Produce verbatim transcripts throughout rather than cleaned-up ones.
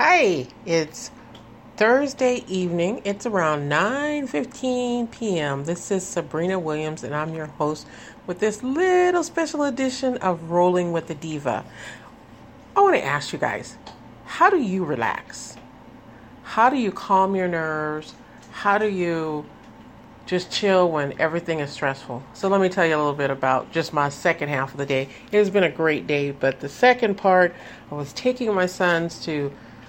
Hi, it's Thursday evening. It's around nine fifteen p.m. This is Sabrina Williams, and I'm your host with this little special edition of Rolling with the Diva. I want to ask you guys, how do you relax? How do you calm your nerves? How do you just chill when everything is stressful? So let me tell you a little bit about just my second half of the day. It has been a great day, but the second part, I was taking my sons to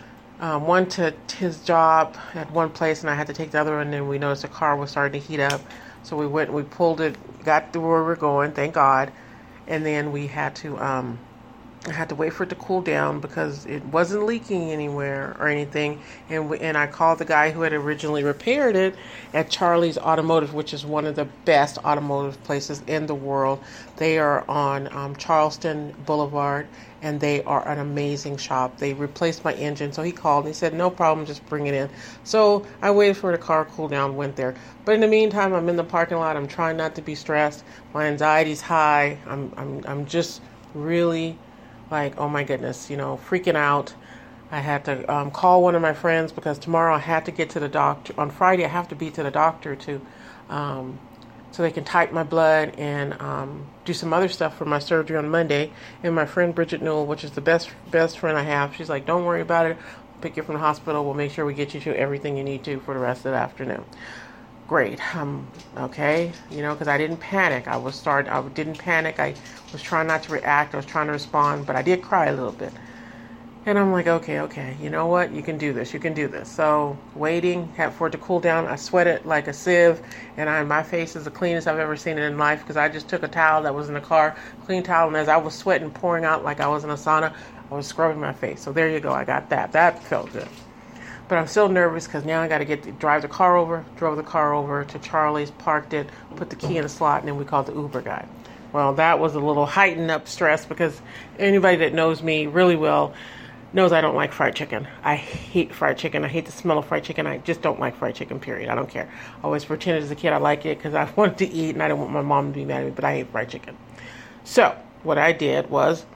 Um, one to his job at one place, and I had to take the other one, and we noticed the car was starting to heat up. So we went, we pulled it, got to where we were going, thank God. And then we had to, um, I had to wait for it to cool down because it wasn't leaking anywhere or anything. And we, and I called the guy who had originally repaired it at Charlie's Automotive, which is one of the best automotive places in the world. They are on um, Charleston Boulevard, and they are an amazing shop. They replaced my engine, so he called and he said, no problem, just bring it in. So I waited for the car to cool down, went there. But in the meantime, I'm in the parking lot. I'm trying not to be stressed. My anxiety's high. I'm I'm I'm just really like, oh my goodness, you know, freaking out. I had to um, call one of my friends because tomorrow I had to get to the doctor. On Friday, I have to be to the doctor to, um, so they can type my blood and um, do some other stuff for my surgery on Monday. And my friend Bridget Newell, which is the best best friend I have, she's like, don't worry about it. I'll pick you from the hospital. We'll make sure we get you to everything you need to for the rest of the afternoon. Great. Um, okay. You know, because I didn't panic. I was start. I didn't panic. I was trying not to react. I was trying to respond, but I did cry a little bit. And I'm like, okay, okay. You know what? You can do this. You can do this. So waiting for it to cool down. I sweated like a sieve, and I, my face is the cleanest I've ever seen it in life because I just took a towel that was in the car, clean towel, and as I was sweating, pouring out like I was in a sauna, I was scrubbing my face. So there you go. I got that. That felt good. But I'm still nervous because now I got to get to drive the car over. Drove the car over to Charlie's, parked it, put the key in the slot, and then we called the Uber guy. Well, that was a little heightened up stress because anybody that knows me really well knows I don't like fried chicken. I hate fried chicken. I hate the smell of fried chicken. I just don't like fried chicken, period. I don't care. I always pretended as a kid I like it because I wanted to eat and I didn't want my mom to be mad at me, but I hate fried chicken. So what I did was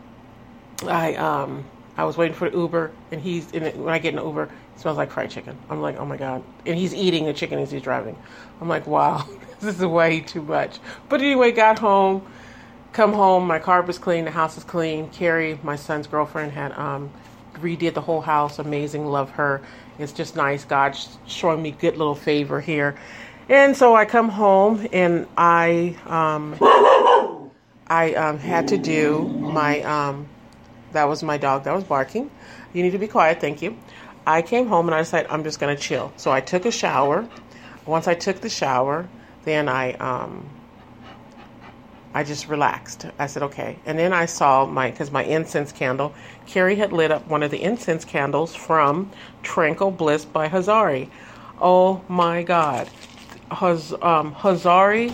I um I was waiting for the Uber, and he's in it, when I get in the Uber, it smells like fried chicken. I'm like, oh my God. And he's eating the chicken as he's driving. I'm like, wow, this is way too much. But anyway, got home, come home, my carpet's clean, the house is clean. Carrie, my son's girlfriend, had um, redid the whole house. Amazing, love her. It's just nice. God's showing me good little favor here. And so I come home, and I um, I um, had to do my, um, that was my dog that was barking. You need to be quiet, thank you. I came home and I decided I'm just going to chill. So I took a shower. Once I took the shower, then I um, I just relaxed. I said, okay. And then I saw my, because my incense candle, Carrie had lit up one of the incense candles from Tranquil Bliss by Hazari. Oh my God. Haz, um, Hazari.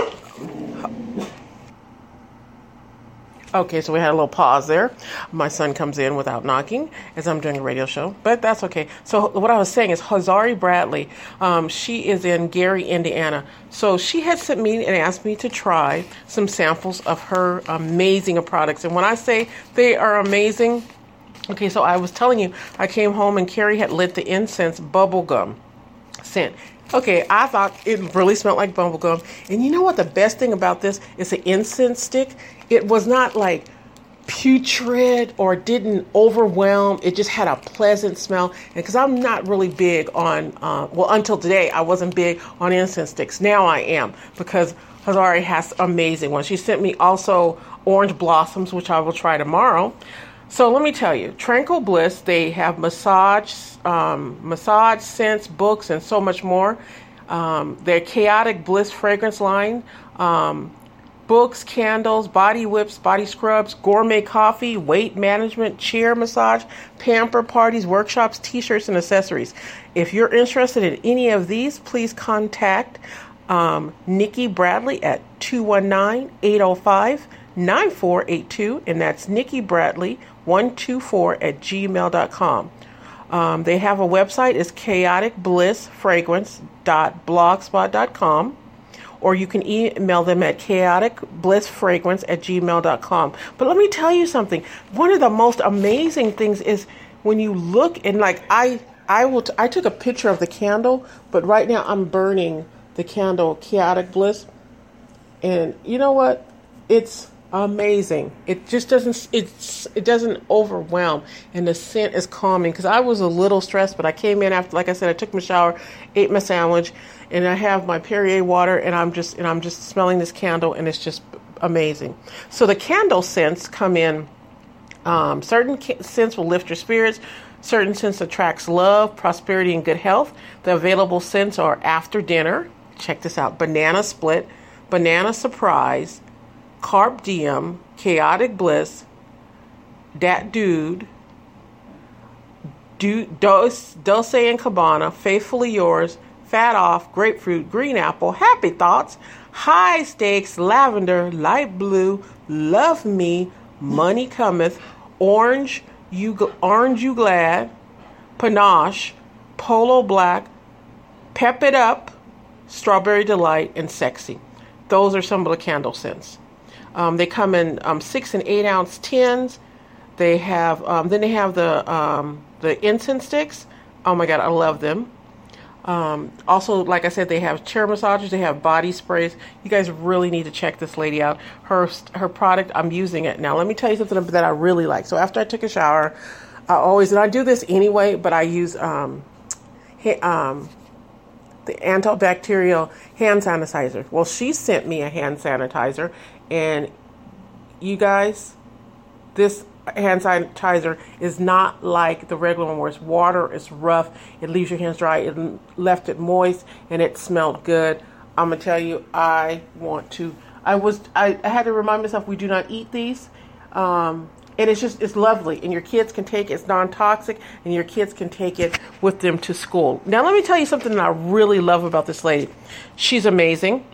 Okay, so we had a little pause there. My son comes in without knocking as I'm doing a radio show, but that's okay. So what I was saying is Hazari Bradley, um, she is in Gary, Indiana. So she had sent me and asked me to try some samples of her amazing products. And when I say they are amazing, okay, so I was telling you, I came home and Carrie had lit the incense bubblegum scent. Okay, I thought it really smelled like bubblegum. And you know what the best thing about this is the incense stick? It was not like putrid or didn't overwhelm. It just had a pleasant smell. And because I'm not really big on, uh, well, until today, I wasn't big on incense sticks. Now I am because Hazari has amazing ones. She sent me also orange blossoms, which I will try tomorrow. So let me tell you, Tranquil Bliss, they have massage, um, massage scents, books, and so much more. Um, their Chaotic Bliss fragrance line, um, books, candles, body whips, body scrubs, gourmet coffee, weight management, chair massage, pamper parties, workshops, t-shirts, and accessories. If you're interested in any of these, please contact um, Nikki Bradley at two one nine, eight oh five, nine four eight two, and that's Nikki Bradley one two four at gmail dot com. Um, they have a website, it's chaotic bliss fragrance dot blogspot dot com, or you can email them at chaotic bliss fragrance at gmail dot com. But let me tell you something. One of the most amazing things is when you look and like I I will t- I took a picture of the candle, but right now I'm burning the candle Chaotic Bliss, and you know what? It's amazing. It just doesn't it's it doesn't overwhelm, and the scent is calming. Because I was a little stressed, but I came in after, like I said, I took my shower, ate my sandwich, and I have my Perrier water, and I'm just and I'm just smelling this candle, and it's just amazing. So the candle scents come in. Um, certain ca- scents will lift your spirits. Certain scents attracts love, prosperity, and good health. The available scents are after dinner. Check this out: banana split, banana surprise, carpe diem, chaotic bliss, dat dude, du- dulce, dulce and cabana, faithfully yours, fat off, grapefruit, green apple, happy thoughts, high stakes, lavender, light blue, love me, money cometh, orange, you orange you glad, panache, polo black, pep it up, strawberry delight, and sexy. Those are some of the candle scents. Um, they come in um, six and eight ounce tins. They have um, then they have the um, the incense sticks. Oh my God, I love them. Um, also, like I said, they have chair massagers. They have body sprays. You guys really need to check this lady out. Her her product, I'm using it now. Let me tell you something that I really like. So after I took a shower, I always, and I do this anyway, but I use um, um, the antibacterial hand sanitizer. Well, she sent me a hand sanitizer, and you guys, this hand sanitizer is not like the regular one where it's water, it's rough, it leaves your hands dry. It left it moist, and it smelled good. I'm gonna tell you, I want to. I was. I, I had to remind myself we do not eat these, um, and it's just it's lovely. And your kids can take it. It's non-toxic, and your kids can take it with them to school. Now, let me tell you something that I really love about this lady. She's amazing.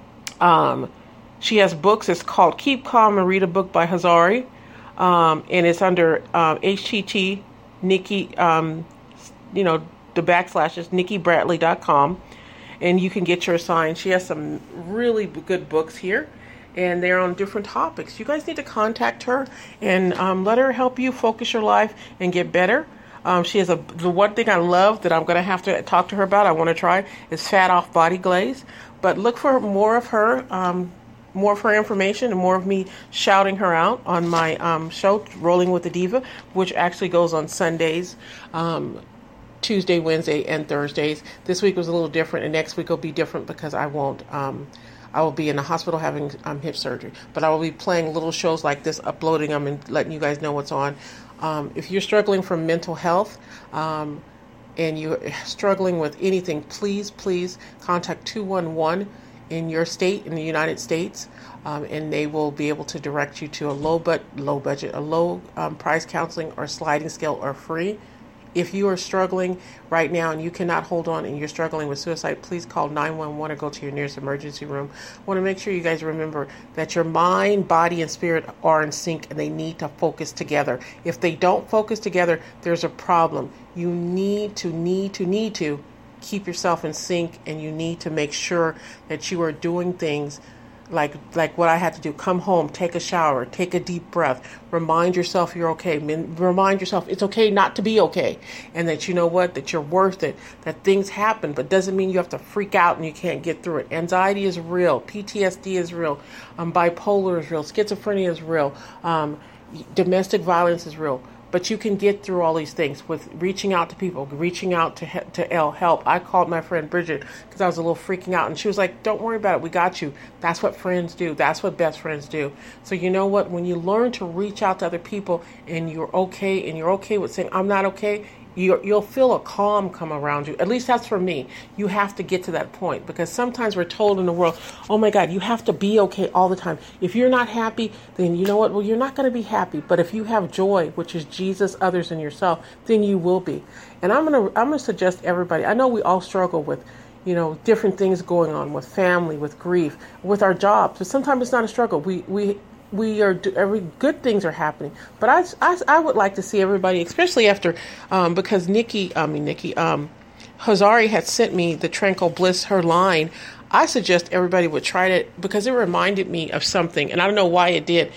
Um, she has books. It's called Keep Calm and Read a Book by Hazari. Um, and it's under um, H T T Nikki, um, you know, the backslashes, nikki bradley dot com. And you can get your assigned. She has some really good books here, and they're on different topics. You guys need to contact her and um, let her help you focus your life and get better. Um, she has a, the one thing I love that I'm going to have to talk to her about, I want to try, is Fat Off Body Glaze. But look for more of her, um, more of her information and more of me shouting her out on my um, show, Rolling with the Diva, which actually goes on Sundays, um, Tuesday, Wednesday, and Thursdays. This week was a little different, and next week will be different because I won't, um, I will be in the hospital having um, hip surgery. But I will be playing little shows like this, uploading them and letting you guys know what's on. Um, if you're struggling from mental health, um, and you're struggling with anything, please, please contact two one one in your state, in the United States, um, and they will be able to direct you to a low but low budget, a low um, price counseling or sliding scale or free. If you are struggling right now and you cannot hold on and you're struggling with suicide, please call nine one one or go to your nearest emergency room. I want to make sure you guys remember that your mind, body, and spirit are in sync, and they need to focus together. If they don't focus together, there's a problem. You need to, need to, need to keep yourself in sync, and you need to make sure that you are doing things like like what I had to do. Come home, take a shower, take a deep breath, remind yourself you're okay, remind yourself it's okay not to be okay, and that you know what, that you're worth it, that things happen, but doesn't mean you have to freak out and you can't get through it. Anxiety is real, P T S D is real, um, bipolar is real, schizophrenia is real, um, domestic violence is real. But you can get through all these things with reaching out to people, reaching out to to L help. I called my friend Bridget because I was a little freaking out, and she was like, "Don't worry about it. We got you." That's what friends do. That's what best friends do. So you know what? When you learn to reach out to other people, and you're okay, and you're okay with saying, "I'm not okay," You're, you'll feel a calm come around you. At least that's for me. You have to get to that point, because sometimes we're told in the world, oh my God, you have to be okay all the time. If you're not happy, then you know what? Well, you're not going to be happy. But if you have joy, which is Jesus, others, and yourself, then you will be. And I'm going to I'm going to suggest everybody, I know we all struggle with, you know, different things going on with family, with grief, with our jobs. But sometimes it's not a struggle. We, we, We are every good things are happening, but I, I, I would like to see everybody, especially after um, because Nikki, I mean Nikki, um, Hazari had sent me the Tranquil Bliss, her line. I suggest everybody would try it because it reminded me of something, and I don't know why it did,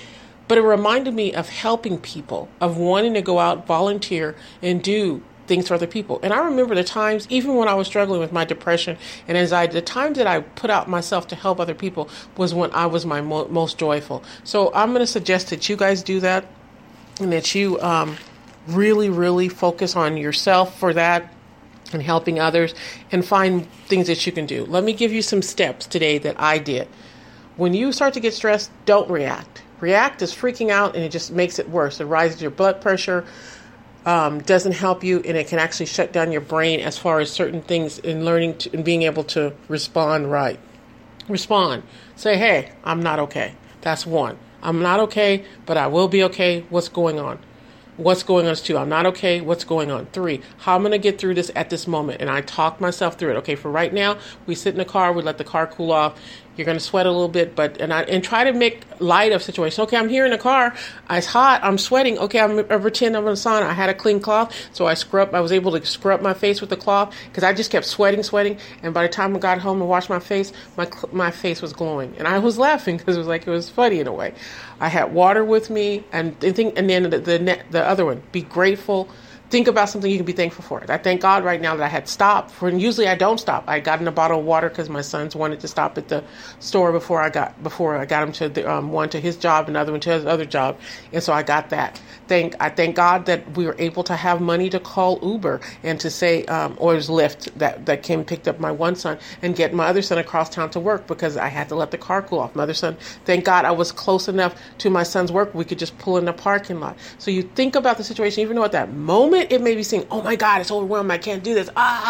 but it reminded me of helping people, of wanting to go out, volunteer, and do things for other people. And I remember the times, even when I was struggling with my depression and anxiety, the times that I put out myself to help other people was when I was my mo- most joyful. So I'm going to suggest that you guys do that, and that you um, really, really focus on yourself for that and helping others, and find things that you can do. Let me give you some steps today that I did. When you start to get stressed, don't react. React is freaking out, and it just makes it worse. It rises your blood pressure, um, doesn't help you, and it can actually shut down your brain as far as certain things in learning to, and being able to respond right. Respond. Say, hey, I'm not okay. That's one. I'm not okay, but I will be okay. What's going on? What's going on is two. I'm not okay. What's going on? Three. How I'm going to get through this at this moment. And I talk myself through it. Okay, for right now, we sit in the car. We let the car cool off. You're going to sweat a little bit, but and I and try to make light of situations. Okay, I'm here in the car. It's hot. I'm sweating. Okay, I'm I pretend I'm in the sauna. I had a clean cloth, so I scrub. I was able to scrub my face with the cloth because I just kept sweating, sweating. And by the time I got home and washed my face, my my face was glowing, and I was laughing because it was like it was funny in a way. I had water with me, and and, think, and then the the, the other one. Be grateful. Think about something you can be thankful for. I thank God right now that I had stopped. For and usually I don't stop. I got in a bottle of water because my sons wanted to stop at the store before I got before I got him to the, um, one to his job, another one to his other job, and so I got that. Thank I thank God that we were able to have money to call Uber and to say um, or it was Lyft that that came and picked up my one son and get my other son across town to work because I had to let the car cool off. My other son, thank God I was close enough to my son's work we could just pull in the parking lot. So you think about the situation, even though at that moment it may be saying, oh my God, it's overwhelming, I can't do this.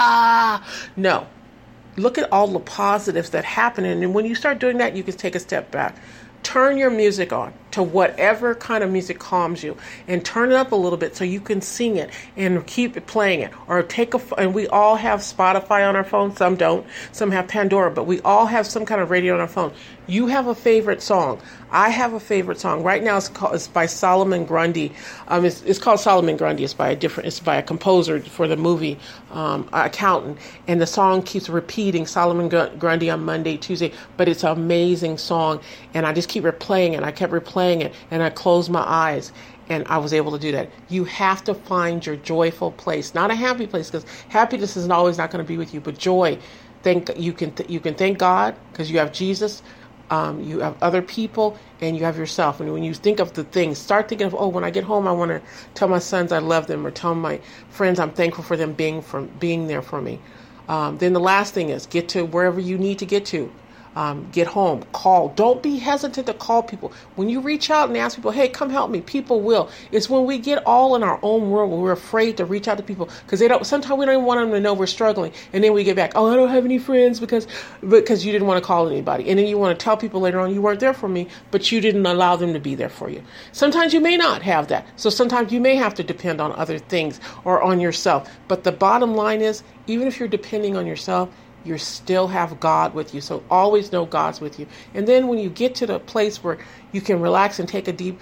Ah, no. Look at all the positives that happen. And when you start doing that, you can take a step back. Turn your music on to whatever kind of music calms you, and turn it up a little bit so you can sing it and keep playing it. Or take a, and we all have Spotify on our phone. Some don't. Some have Pandora, but we all have some kind of radio on our phone. You have a favorite song. I have a favorite song. Right now it's called, it's by Solomon Grundy. Um, it's, it's called Solomon Grundy. It's by a different, it's by a composer for the movie, um, Accountant. And the song keeps repeating Solomon Grundy on Monday, Tuesday, but it's an amazing song. And I just keep replaying it. I kept replaying it, and I closed my eyes. And I was able to do that. You have to find your joyful place, not a happy place, because happiness is always not going to be with you, but joy. Thank you can th- you can thank God because you have Jesus. Um, you have other people, and you have yourself. And when you think of the things, start thinking of, oh, when I get home, I want to tell my sons I love them, or tell my friends I'm thankful for them being from being there for me. Um, then the last thing is get to wherever you need to get to. Um, get home, call. Don't be hesitant to call people. When you reach out and ask people, hey, come help me, people will. It's when we get all in our own world when we're afraid to reach out to people because they don't. Sometimes we don't even want them to know we're struggling, and then we get back, oh, I don't have any friends because because you didn't want to call anybody, and then you want to tell people later on you weren't there for me, but you didn't allow them to be there for you. Sometimes you may not have that, so sometimes you may have to depend on other things or on yourself. But the bottom line is, even if you're depending on yourself, you still have God with you. So always know God's with you. And then when you get to the place where you can relax and take a deep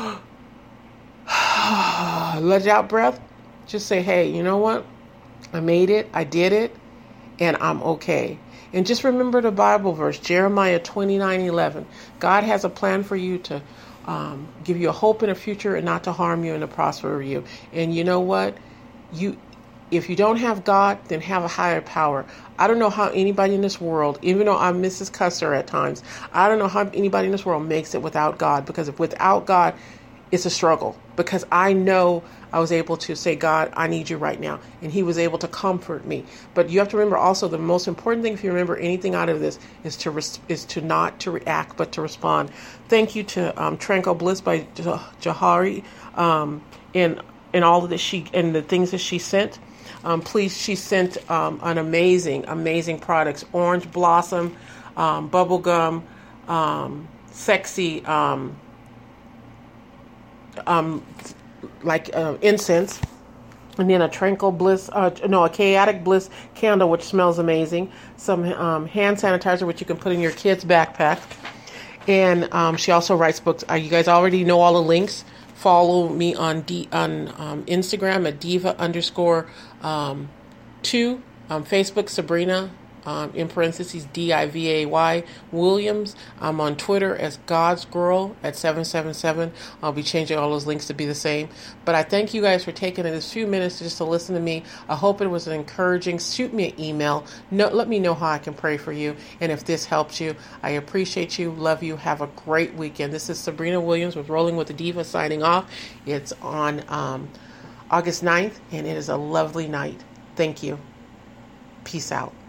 let out breath, just say, hey, you know what? I made it. I did it. And I'm okay. And just remember the Bible verse, Jeremiah twenty-nine eleven. God has a plan for you to um, give you a hope in a future and not to harm you and to prosper you. And you know what? You If you don't have God, then have a higher power. I don't know how anybody in this world, even though I'm Missus Cusser at times, I don't know how anybody in this world makes it without God. Because if without God, it's a struggle. Because I know I was able to say, God, I need you right now. And he was able to comfort me. But you have to remember also the most important thing, if you remember anything out of this, is to res- is to not to react, but to respond. Thank you to um, Tranquil Bliss by Jahari um, and, and all of the she and the things that she sent. Um, please, she sent um, an amazing, amazing products. Orange Blossom, um, bubble gum, um, sexy, um, um, like uh, incense. And then a Tranquil Bliss, uh, no, a Chaotic Bliss candle, which smells amazing. Some um, hand sanitizer, which you can put in your kid's backpack. And um, she also writes books. Uh, you guys already know all the links. Follow me on D, on um, Instagram at diva underscore um, two. Um, Facebook, Sabrina um, in parentheses, D I V A Y, Williams. I'm on Twitter as God's Girl at seven seven seven. I'll be changing all those links to be the same. But I thank you guys for taking this few minutes just to listen to me. I hope it was encouraging. Shoot me an email. No, let me know how I can pray for you. And if this helps you, I appreciate you. Love you. Have a great weekend. This is Sabrina Williams with Rolling with the Diva signing off. It's on um, August ninth, and it is a lovely night. Thank you. Peace out.